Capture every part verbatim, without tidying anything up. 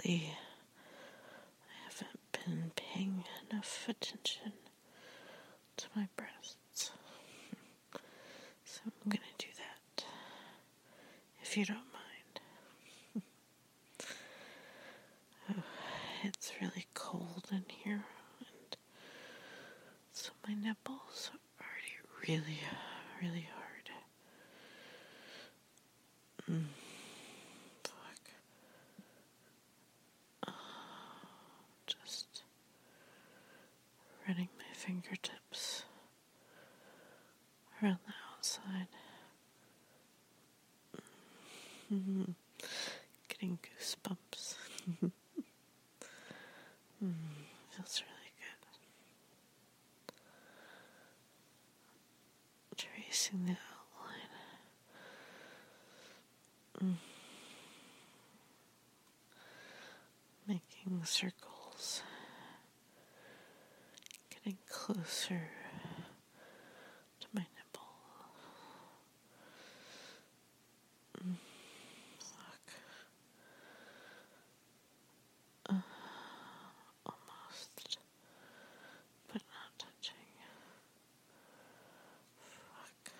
lately I haven't been paying enough attention to my breasts. So I'm going to do that, if you don't mind. Oh, it's really cold in here, and so my nipples are already really, really hard. Mm. Fuck. Oh, just running my fingertips around the outside. Mm-hmm. Getting goosebumps. mm, feels really good. Tracing the outline. Mm. Making circles. Getting closer to my nipple. Mm. Fuck. Uh, almost. But not touching. Fuck.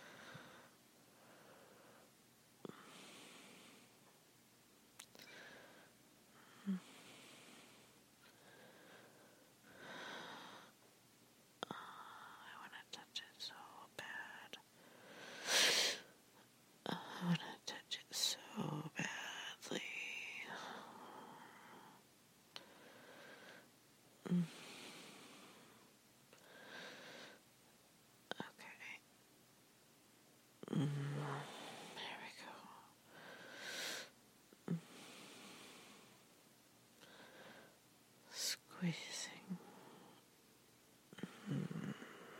Mm. Uh, I want to touch it so bad. Uh, I want to touch it so badly. Mm. Okay. Mm. There we go. Mm. Squeezing. Mm.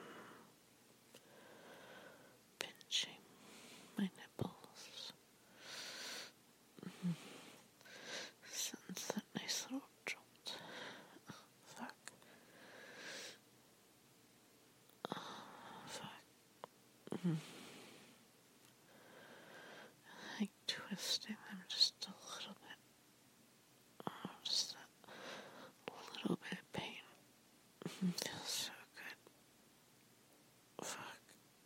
Pinching my nipples. Mm. Sends that nice little jolt. Oh, fuck. Oh, fuck. Mm. Like twisting them just a little bit. Oh, just a little bit of pain. Mm. Feels so good. Fuck.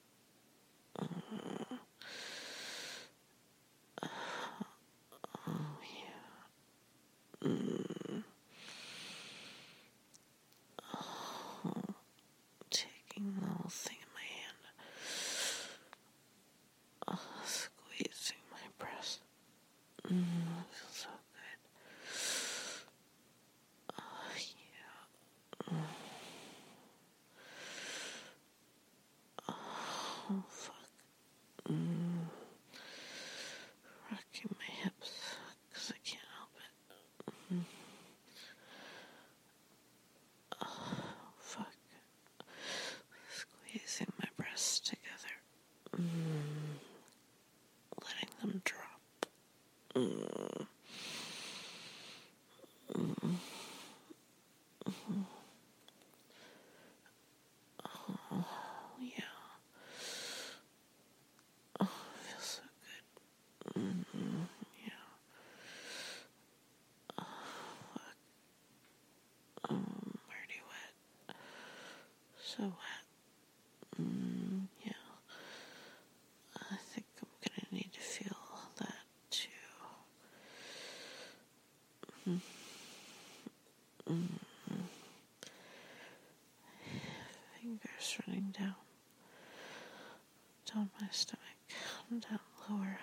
Mm. Oh, yeah. Mm. Oh, taking the whole thing in my hand. Oh, squeezing my breast. Mm, feels so good. Oh, yeah. Mm. Oh, fuck. Mm. Rocking my hips, because I can't help it. Mm. Oh, fuck. Squeezing my breasts together. Mm. Letting them drop. Mm. Mm. Mm. Oh, yeah. Oh, feels so good. Mm-hmm. Yeah. Oh, fuck. Um, already wet. So wet. Mm, yeah. I think I'm gonna need to feel that too. Mm. Mm. Fingers running down. Down my stomach. Down lower.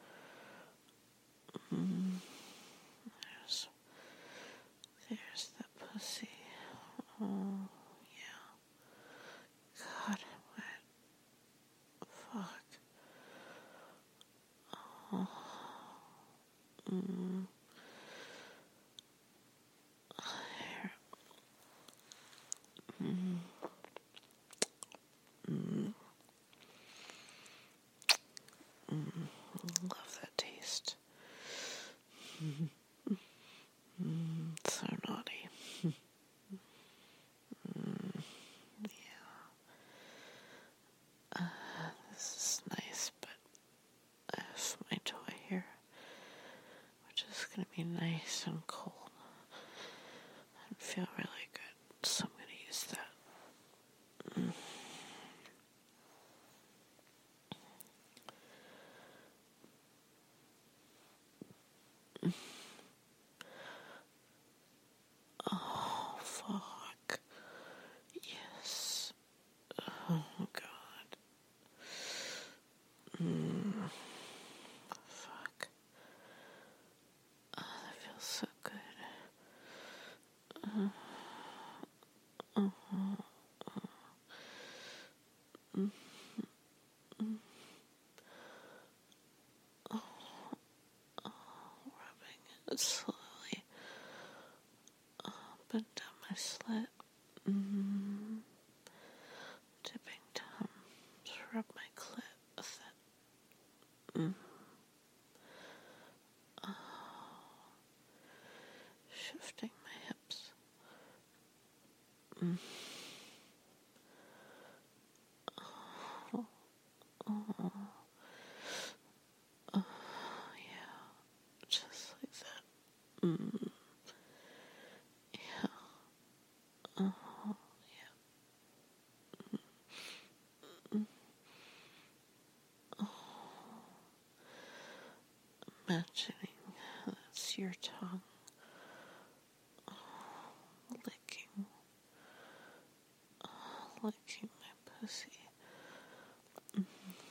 Mm. There's, there's the pussy. Oh, yeah. God, I'm wet. Fuck. Oh. Mm. Hair. Mm. Mm. Mm. Love that taste. Mm. Mm. So naughty. feel really good, so I'm going to use that. Mm. Oh, fuck. Yes. Oh, God. Mm. Fuck. Oh, that feels so good. Uh, uh-huh. Mm. Mm. Oh, oh, rubbing it slowly up and down my slit. Mm. Dipping Tums, rub my clit with it. Mm. Oh. Shifting my hips. Mm. Oh. Oh. Oh, yeah. Just like that. Mm. Yeah. Oh, yeah. Mm. Oh. Imagining that's your tongue. Oh, licking. Oh, licking my pussy. Mm.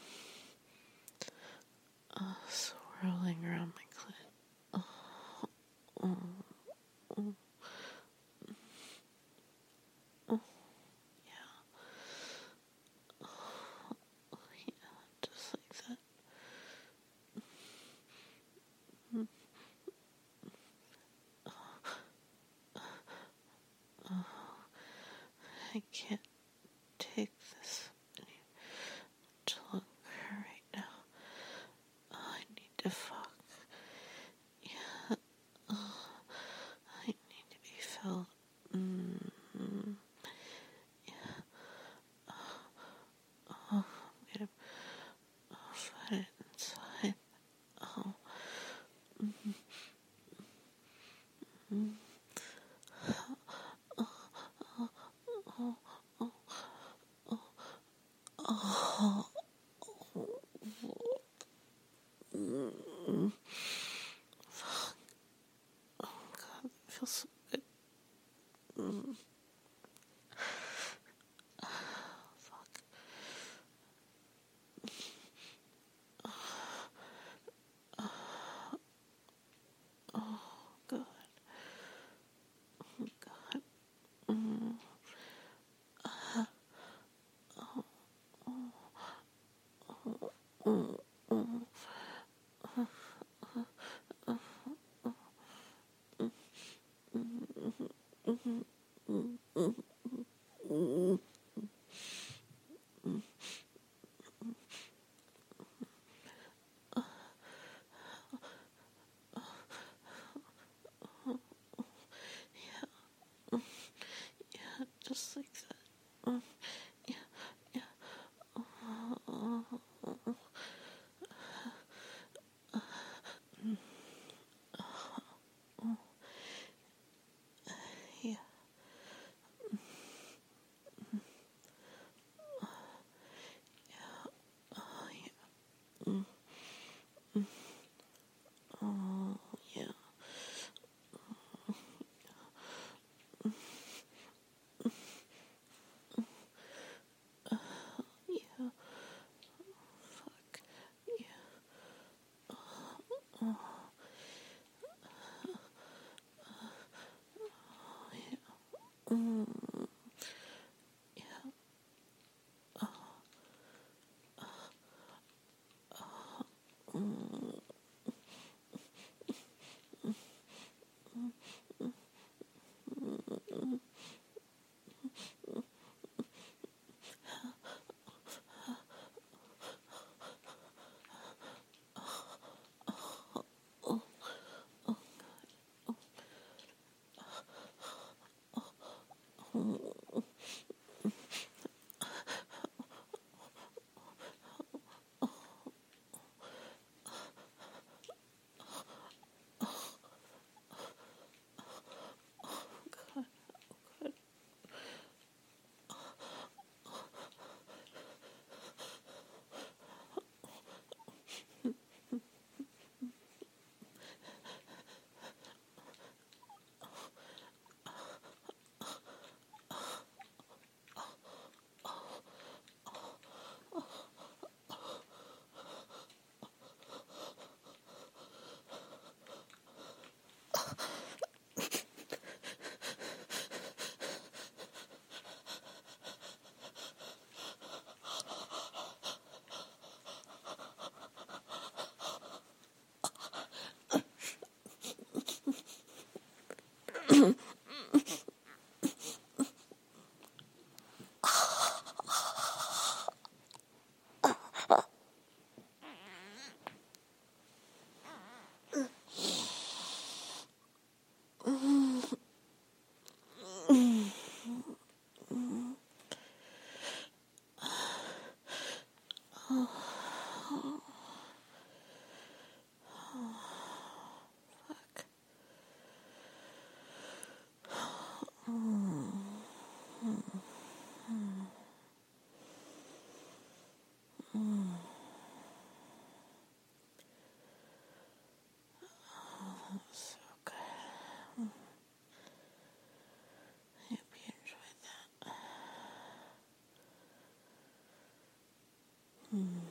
Oh, swirling around my clit. Oh. Oh. Oh. Oh. Yeah. Oh, yeah. Just like that. Mm. Oh. I can't take this any much longer right now. Oh, I need to fuck. Yeah. Oh, I need to be felt. Mm. Yeah. Oh, oh, I'm gonna oh, put it inside. Oh. Mm. Mm. Oh, oh, oh, oh, oh, oh. Mm. Fuck. Oh, God, that feels so good. Mm. Fuck. Oh, God. Oh, God. Mm. Oh, oh, oh, oh. Yeah, just like that. Mm. Yeah, yeah. Oh, oh, oh, oh. Mm. Oh, yeah. Oh, yeah. Mm. Mm. Oh, yeah. Yeah. Fuck. Yeah. Oh, yeah. Mm. Yeah. Mm. Oh, God. Hmm.